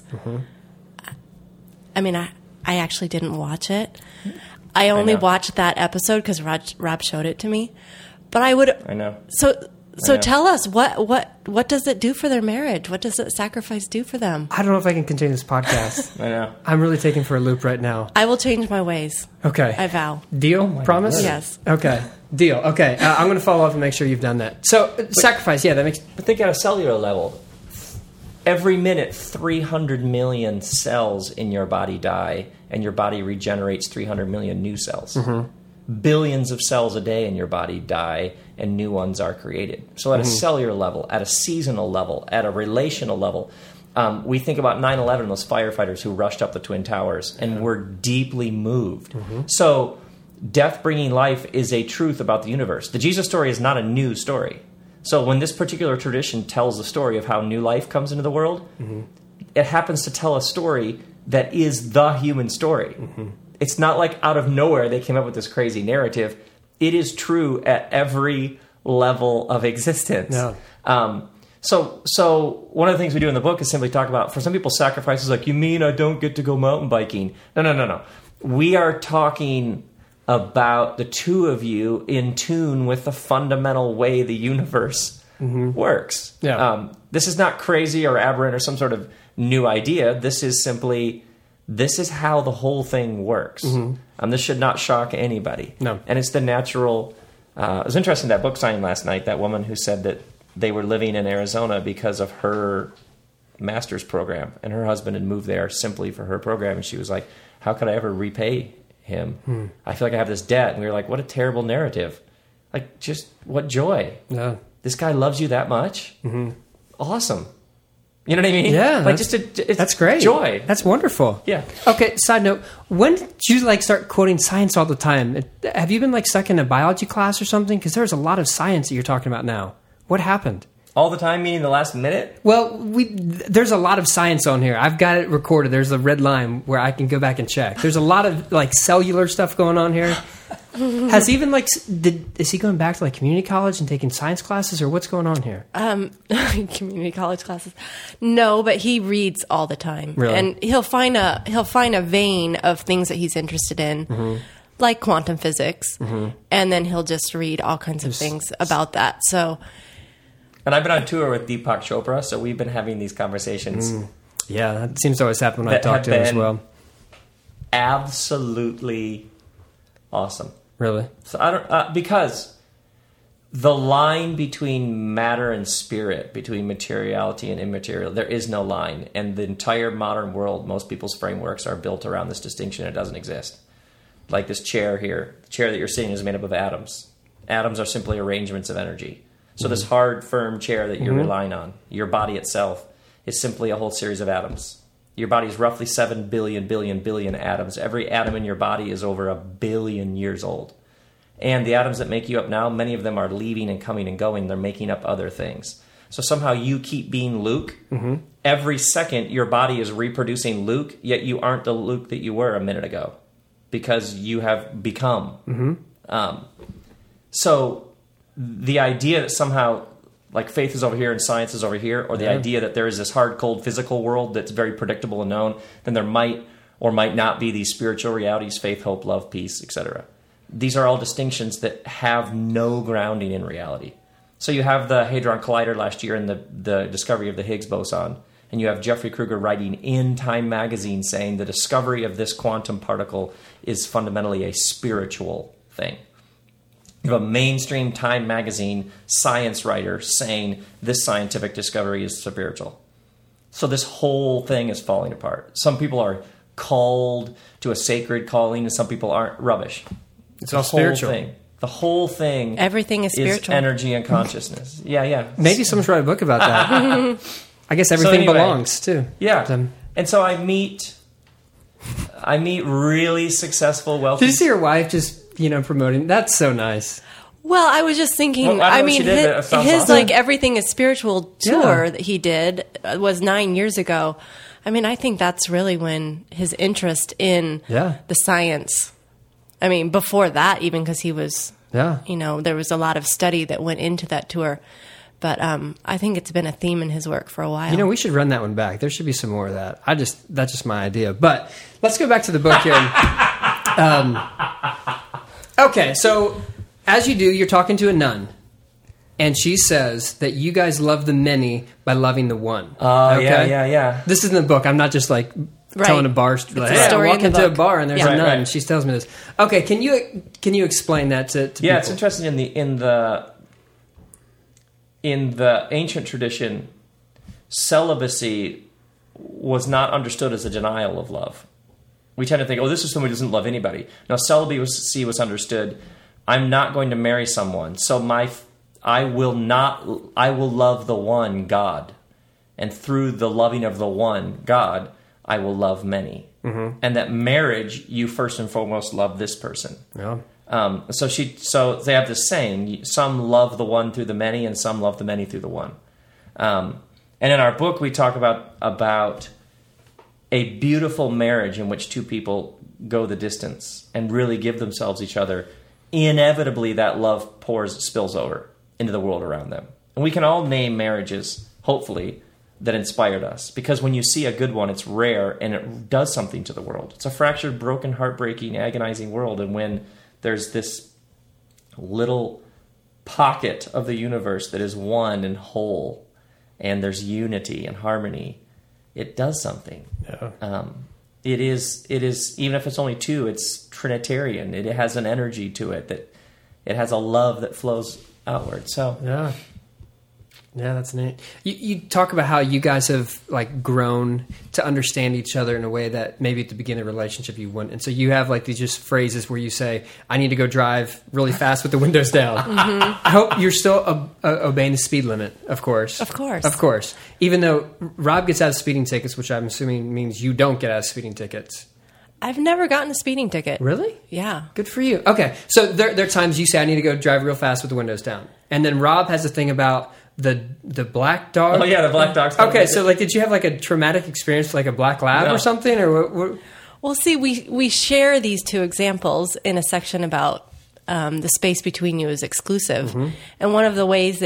I mean, I actually didn't watch it. I only know. watched that episode because Rob showed it to me. But I would... I know. So So tell us, what does it do for their marriage? What does that sacrifice do for them? I don't know if I can continue this podcast. I know. I'm really taken for a loop right now. I will change my ways. Okay. I vow. Deal? Promise? Yes. Okay. Deal. Okay. I'm going to follow up and make sure you've done that. So, sacrifice, yeah, that makes... But think at a cellular level. Every minute, 300 million cells in your body die, and your body regenerates 300 million new cells. Billions of cells a day in your body die, and new ones are created. So at a cellular level, at a seasonal level, at a relational level, we think about 9/11, those firefighters who rushed up the Twin Towers, and were deeply moved. So death bringing life is a truth about the universe. The Jesus story is not a new story. So when this particular tradition tells the story of how new life comes into the world, it happens to tell a story that is the human story. It's not like out of nowhere they came up with this crazy narrative. It is true at every level of existence. Yeah. So one of the things we do in the book is simply talk about, for some people, sacrifice is like, you mean I don't get to go mountain biking? No. We are talking about the two of you in tune with the fundamental way the universe works. Yeah. This is not crazy or aberrant or some sort of new idea. This is simply, this is how the whole thing works. This should not shock anybody. No. And it's the natural... it was interesting, that book signing last night, that woman who said that they were living in Arizona because of her master's program, and her husband had moved there simply for her program, and she was like, how could I ever repay him? I feel like I have this debt. And we were like, what a terrible narrative. Like, just what joy. Yeah. This guy loves you that much? Awesome. You know what I mean? Yeah. Like, it's that's great. Joy. That's wonderful. Yeah. Okay, side note, when did you start quoting science all the time? Have you been stuck in a biology class or something? Because there's a lot of science that you're talking about now. What happened? All the time, meaning the last minute? Well, there's a lot of science on here. I've got it recorded. There's a red line where I can go back and check. There's a lot of cellular stuff going on here. Has he even is he going back to community college and taking science classes, or what's going on here? Community college classes. No, but he reads all the time. Really? And he'll find a vein of things that he's interested in. Like quantum physics. And then he'll just read all kinds of things about that. So, and I've been on tour with Deepak Chopra, so we've been having these conversations. Yeah, that seems to always happen when I talk to him as well. Absolutely awesome. Really? So I don't because the line between matter and spirit, between materiality and immaterial, there is no line, and the entire modern world, most people's frameworks are built around this distinction. It doesn't exist. Like this chair here, the chair that you're sitting in is made up of atoms. Atoms are simply arrangements of energy. So this hard, firm chair that you're relying on, your body itself, is simply a whole series of atoms. Your body is roughly 7 billion atoms. Every atom in your body is over 1 billion years old. And the atoms that make you up now, many of them are leaving and coming and going. They're making up other things. So somehow you keep being Luke. Every second, your body is reproducing Luke, yet you aren't the Luke that you were a minute ago because you have become. So the idea that somehow faith is over here and science is over here, or the idea that there is this hard, cold, physical world that's very predictable and known, then there might or might not be these spiritual realities, faith, hope, love, peace, etc. These are all distinctions that have no grounding in reality. So you have the Hadron Collider last year and the discovery of the Higgs boson, and you have Jeffrey Kruger writing in Time magazine saying the discovery of this quantum particle is fundamentally a spiritual thing. You have a mainstream Time magazine science writer saying this scientific discovery is spiritual. So this whole thing is falling apart. Some people are called to a sacred calling, and some people aren't. Rubbish. It's all spiritual. The whole thing. Everything is spiritual. Energy and consciousness. Yeah. Maybe someone should write a book about that. I guess everything belongs, too. Yeah. And so I meet really successful, wealthy... Did you see your wife just... promoting. That's so nice. Well, I was just thinking, his awesome. Everything is Spiritual tour that he did was 9 years ago. I mean, I think that's really when his interest in the science, before that, even because he was, there was a lot of study that went into that tour. But I think it's been a theme in his work for a while. We should run that one back. There should be some more of that. That's just my idea. But let's go back to the book here. Okay, so as you do, you're talking to a nun. and she says that you guys love the many by loving the one. Oh, yeah. This is in the book. I'm not just like telling a bar story. Like, a story I walk in the into a book. bar and there's Yeah. a nun. Right. And she tells me this. Okay, can you explain that to people? Yeah, it's interesting in the ancient tradition, celibacy was not understood as a denial of love. We tend to think, this is someone who doesn't love anybody. No, celibacy was understood. I'm not going to marry someone, so I will love the one God, and through the loving of the one God, I will love many. Mm-hmm. And that marriage, you first and foremost love this person. Yeah. So they have this saying: some love the one through the many, and some love the many through the one. And in our book, we talk about a beautiful marriage in which two people go the distance and really give themselves each other. Inevitably, that love spills over into the world around them. And we can all name marriages, hopefully, that inspired us. Because when you see a good one, it's rare and it does something to the world. It's a fractured, broken, heartbreaking, agonizing world. And when there's this little pocket of the universe that is one and whole, and there's unity and harmony, it does something. Yeah. It is even if it's only two, it's Trinitarian. It has an energy to it that it has a love that flows outward. So yeah, that's neat. You talk about how you guys have like grown to understand each other in a way that maybe at the beginning of the relationship you wouldn't. And so you have like these just phrases where you say, "I need to go drive really fast with the windows down." Mm-hmm. I hope you're still obeying the speed limit, of course. Of course. Of course. Even though Rob gets out of speeding tickets, which I'm assuming means you don't get out of speeding tickets. I've never gotten a speeding ticket. Really? Yeah. Good for you. Okay. So there are times you say, "I need to go drive real fast with the windows down." And then Rob has a thing about the black dog. Oh yeah, the black dog's Okay, so like, did you have like a traumatic experience with like a black lab No. or something, or what? Well, see, we share these two examples in a section about the space between you is exclusive, Mm-hmm. and one of the ways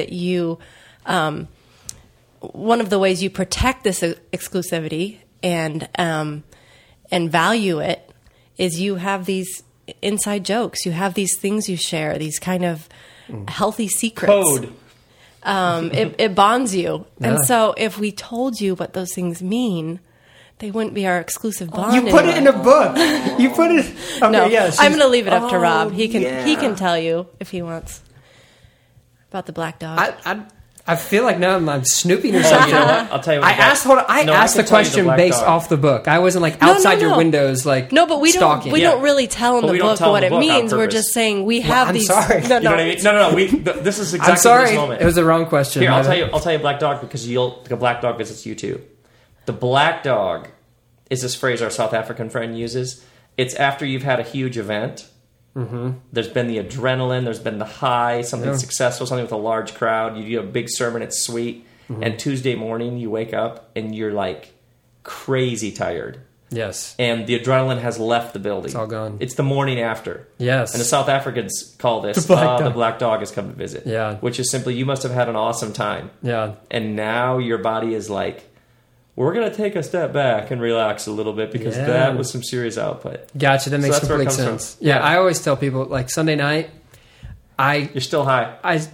you protect this exclusivity and value it is you have these inside jokes, you have these things you share, these kind of healthy secrets. Code. It bonds you. Yeah. And so if we told you what those things mean, they wouldn't be our exclusive bond You put it in anymore. a book. You put it. Okay, No, yeah, I'm going to leave it up to Rob. He yeah. can tell you if he wants about the black dog. I feel like now I'm snooping or Oh, something. you know what? I'll tell you what. I asked the question based off the book. I wasn't like outside your windows, like No, but we stalking. don't really tell in But the we don't book tell what in it the book on means. We're purpose. just saying we have I'm these. sorry. No, You know what I mean? No. This is exactly I'm sorry. this moment. It was the wrong question. Here, I'll tell you black dog because the black dog visits you too. The black dog is this phrase our South African friend uses. It's after you've had a huge event. Mm-hmm. There's been the adrenaline. There's been the high. Something successful. Something with a large crowd. You do a big sermon. It's sweet. Mm-hmm. And Tuesday morning you wake up and you're like crazy tired. Yes. And the adrenaline has left the building. It's all gone. It's the morning after. Yes. And the South Africans call this The the black dog has come to visit. Yeah. Which is simply you must have had an awesome time. Yeah. And now your body is like, we're going to take a step back and relax a little bit because Yeah. that was some serious output. Gotcha. That makes that's where it complete comes sense. from. Yeah, Yeah. I always tell people like Sunday night, You're still high.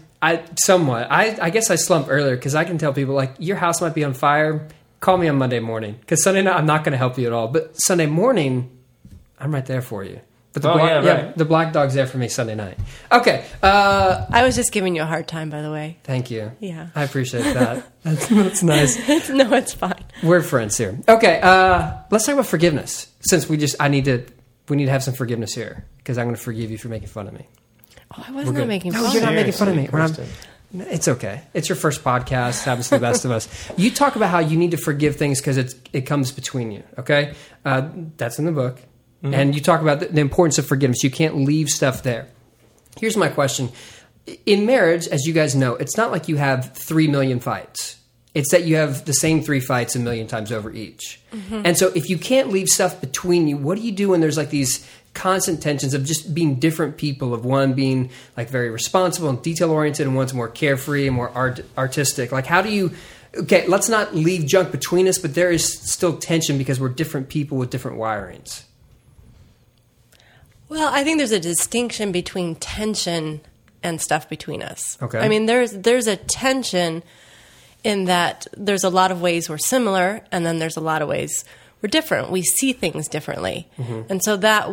I guess I slump earlier because I can tell people like your house might be on fire. Call me on Monday morning because Sunday night I'm not going to help you at all. But Sunday morning, I'm right there for you. But the black dog's there for me Sunday night. Okay. I was just giving you a hard time, by the way. Thank you. Yeah. I appreciate that. That's nice. No, it's fine. We're friends here. Okay. Let's talk about forgiveness. Since we need to have some forgiveness here because I'm going to forgive you for making fun of me. Oh, I wasn't making fun. No, you're not making fun of me. Kristen. It's okay. It's your first podcast. It happens to the best of us. You talk about how you need to forgive things because it comes between you. Okay, that's in the book, and you talk about the importance of forgiveness. You can't leave stuff there. Here's my question: in marriage, as you guys know, it's not like you have 3 million fights. It's that you have the same 3 fights 1,000,000 times over each. Mm-hmm. And so, if you can't leave stuff between you, what do you do when there's like these constant tensions of just being different people, of one being like very responsible and detail oriented and one's more carefree and more artistic? Like how do you, okay, let's not leave junk between us, but there is still tension because we're different people with different wirings. Well, I think there's a distinction between tension and stuff between us. Okay. I mean, there's a tension in that there's a lot of ways we're similar, and then there's a lot of ways we're different. We see things differently. And so that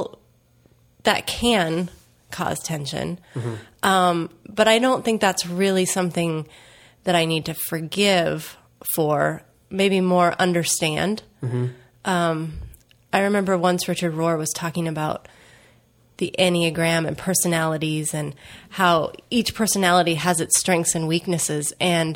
can cause tension. But I don't think that's really something that I need to forgive for, maybe more understand. I remember once Richard Rohr was talking about the Enneagram and personalities and how each personality has its strengths and weaknesses. And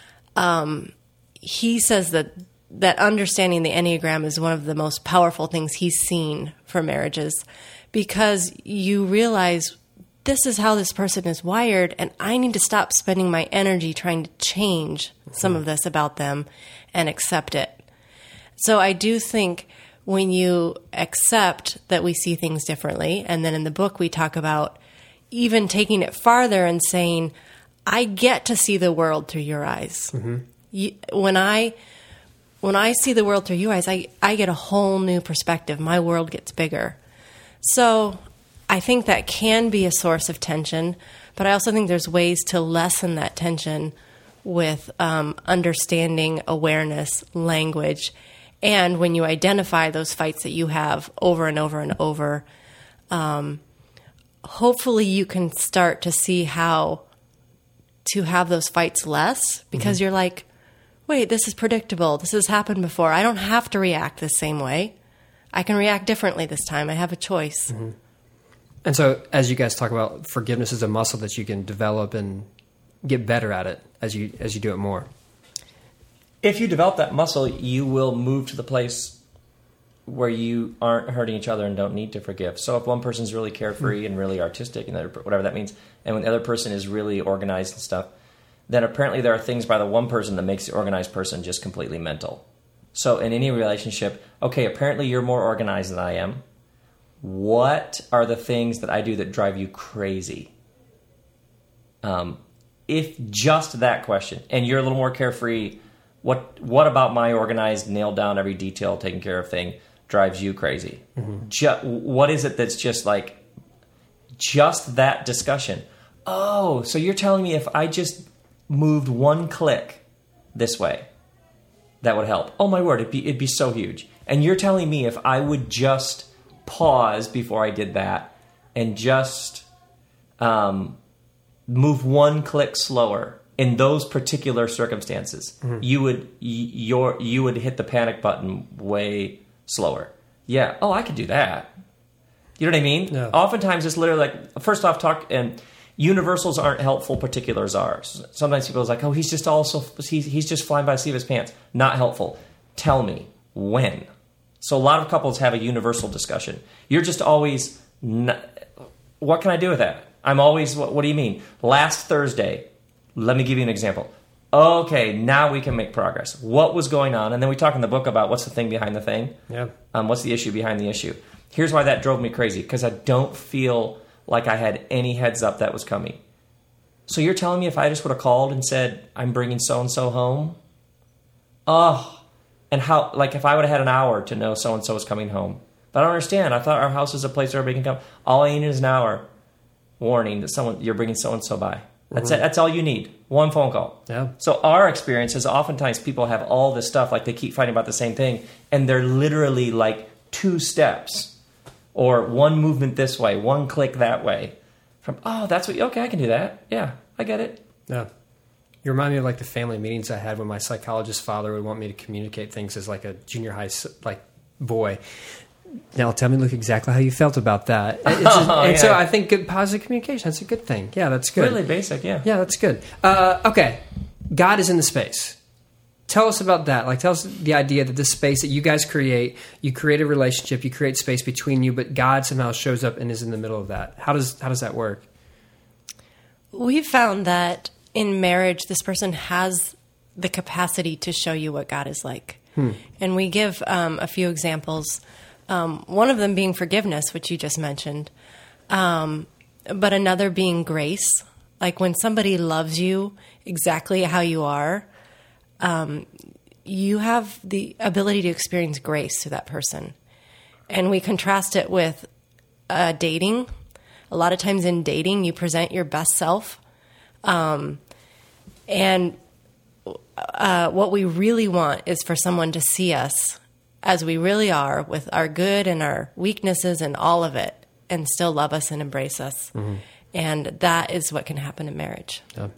he says that understanding the Enneagram is one of the most powerful things he's seen for marriages, because you realize this is how this person is wired, and I need to stop spending my energy trying to change some of this about them and accept it. So I do think when you accept that we see things differently, and then in the book we talk about even taking it farther and saying, I get to see the world through your eyes. When I see the world through your eyes, I get a whole new perspective. My world gets bigger. So I think that can be a source of tension, but I also think there's ways to lessen that tension with understanding, awareness, language, and when you identify those fights that you have over and over and over, hopefully you can start to see how to have those fights less, because you're like, wait, this is predictable. This has happened before. I don't have to react the same way. I can react differently this time. I have a choice. And so as you guys talk about, forgiveness is a muscle that you can develop and get better at it as you do it more. If you develop that muscle, you will move to the place where you aren't hurting each other and don't need to forgive. So if one person's really carefree and really artistic, and whatever that means, and when the other person is really organized and stuff, then apparently there are things by the one person that makes the organized person just completely mental. So in any relationship, okay, apparently you're more organized than I am. What are the things that I do that drive you crazy? If just that question, and you're a little more carefree, what about my organized, nailed down every detail, taken care of thing drives you crazy? What is it that's just that discussion? Oh, so you're telling me if I just moved one click this way, that would help. Oh my word, it'd be so huge. And you're telling me if I would just pause before I did that and just move one click slower in those particular circumstances, you would hit the panic button way slower. Yeah. Oh, I could do that. You know what I mean? Yeah. Oftentimes it's literally like, first off, and universals aren't helpful, particulars are. Sometimes people are like, oh, he's just flying by the seat of his pants. Not helpful. Tell me when. So a lot of couples have a universal discussion. You're just always, what can I do with that? I'm always, what do you mean? Last Thursday, let me give you an example. Okay, now we can make progress. What was going on? And then we talk in the book about what's the thing behind the thing. Yeah. What's the issue behind the issue? Here's why that drove me crazy, because I don't feel like I had any heads up that was coming. So you're telling me if I just would have called and said, I'm bringing so-and-so home? Oh, and how, like if I would have had an hour to know so-and-so was coming home. But I don't understand. I thought our house is a place where everybody can come. All I need is an hour warning that you're bringing so-and-so by. That's it. That's all you need. One phone call. Yeah. So our experience is oftentimes people have all this stuff, like they keep fighting about the same thing, and they're literally like 2 steps or one movement this way, one click that way. Okay, I can do that. Yeah, I get it. Yeah. You remind me of like the family meetings I had when my psychologist father would want me to communicate things as like a junior high boy. Now tell me, look, exactly how you felt about that. So I think good positive communication, that's a good thing. Yeah, that's good. Really basic, yeah. Yeah, that's good. Okay, God is in the space. Tell us about that. Like, tell us the idea that this space that you guys create, you create a relationship, you create space between you, but God somehow shows up and is in the middle of that. How does that work? We've found that in marriage, this person has the capacity to show you what God is like. And we give a few examples. One of them being forgiveness, which you just mentioned, but another being grace. Like when somebody loves you exactly how you are, you have the ability to experience grace to that person. And we contrast it with dating. A lot of times in dating, you present your best self. And what we really want is for someone to see us as we really are, with our good and our weaknesses and all of it, and still love us and embrace us. Mm-hmm. And that is what can happen in marriage. Yeah.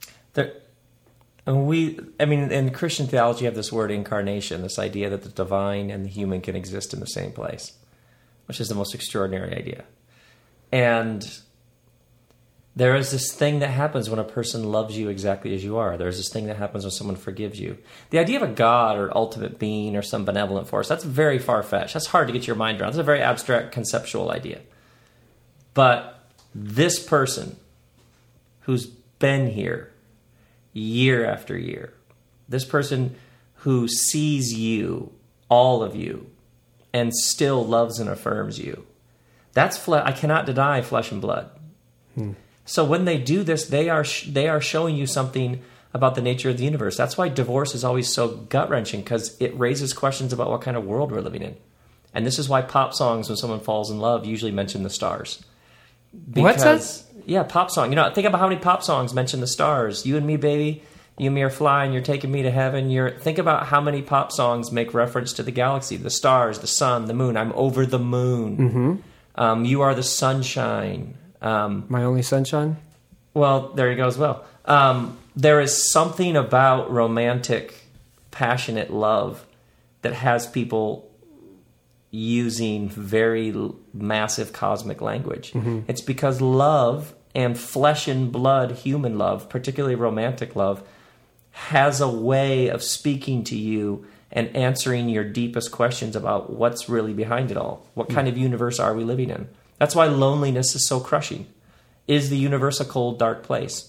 In Christian theology, you have this word incarnation, this idea that the divine and the human can exist in the same place, which is the most extraordinary idea. And there is this thing that happens when a person loves you exactly as you are. There's this thing that happens when someone forgives you. The idea of a God or ultimate being or some benevolent force, that's very far-fetched. That's hard to get your mind around. It's a very abstract, conceptual idea. But this person who's been here year after year, this person who sees you, all of you, and still loves and affirms you, that's I cannot deny flesh and blood. So when they do this, they are showing you something about the nature of the universe. That's why divorce is always so gut-wrenching, because it raises questions about what kind of world we're living in. And this is why pop songs, when someone falls in love, usually mention the stars. What's that? Yeah, pop song. Think about how many pop songs mention the stars. You and me, baby. You and me are flying. You're taking me to heaven. Think about how many pop songs make reference to the galaxy, the stars, the sun, the moon. I'm over the moon. Mm-hmm. You are the sunshine. My only sunshine? Well, there you go as well. There is something about romantic, passionate love that has people using very massive cosmic language. Mm-hmm. It's because love and flesh and blood human love, particularly romantic love, has a way of speaking to you and answering your deepest questions about what's really behind it all. What kind of universe are we living in? That's why loneliness is so crushing. Is the universe a cold, dark place?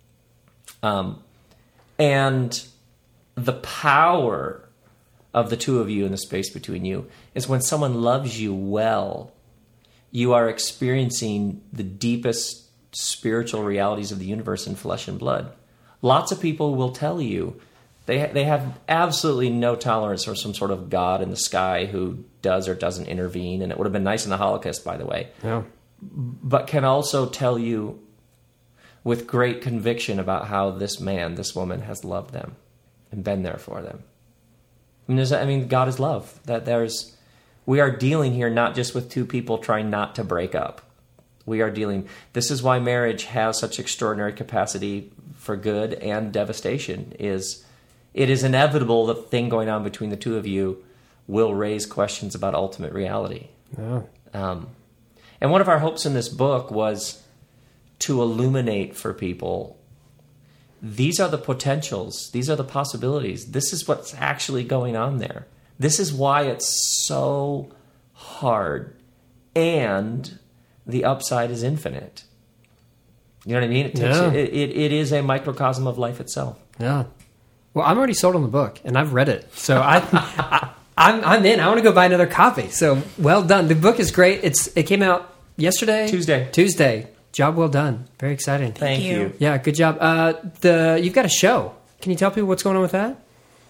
And the power of the two of you in the space between you is when someone loves you well, you are experiencing the deepest spiritual realities of the universe in flesh and blood. Lots of people will tell you they have absolutely no tolerance for some sort of God in the sky who does or doesn't intervene, and it would have been nice in the Holocaust, by the way. Yeah. But can also tell you with great conviction about how this man, this woman has loved them and been there for them. God is love. We are dealing here not just with two people trying not to break up. This is why marriage has such extraordinary capacity for good and devastation. It is inevitable that the thing going on between the two of you will raise questions about ultimate reality. Yeah. And one of our hopes in this book was to illuminate for people, these are the potentials, these are the possibilities, this is what's actually going on there. This is why it's so hard, and the upside is infinite. You know what I mean? It is a microcosm of life itself. Yeah. Well, I'm already sold on the book, and I've read it. So I'm in. I want to go buy another copy. So well done. The book is great. It came out yesterday? Tuesday. Job well done. Very exciting. Thank you. Yeah, good job. You've got a show. Can you tell people what's going on with that?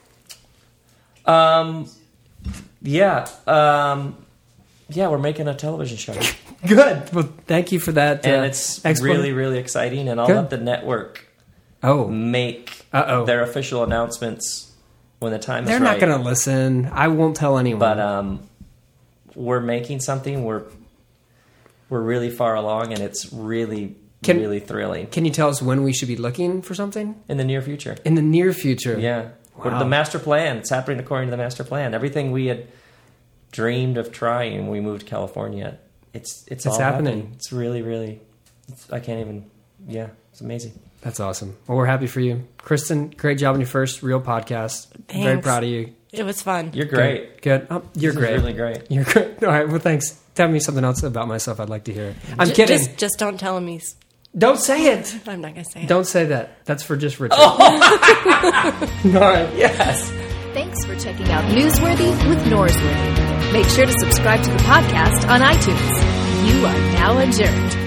We're making a television show. Good. Well, thank you for that. And it's really, really exciting. And I'll let the network make their official announcements when the time is right. They're not going to listen. I won't tell anyone. But we're making something. We're really far along, and it's really thrilling. Can you tell us when we should be looking for something? In the near future. In the near future. Yeah. Wow. The master plan. It's happening according to the master plan. Everything we had dreamed of trying when we moved to California, it's all happening. It's really, really, I can't even, it's amazing. That's awesome. Well, we're happy for you. Kristen, great job on your first real podcast. Thanks. Very proud of you. It was fun. You're great. Good. Oh, you're great. Really great. You're great. All right. Well, thanks. Tell me something else about myself. I'd like to hear. I'm kidding. Just don't tell him Don't say it. I'm not going to say it. Don't say that. That's for just Richard. All right. Yes. Thanks for checking out Newsworthy with Norsworthy. Make sure to subscribe to the podcast on iTunes. You are now adjourned.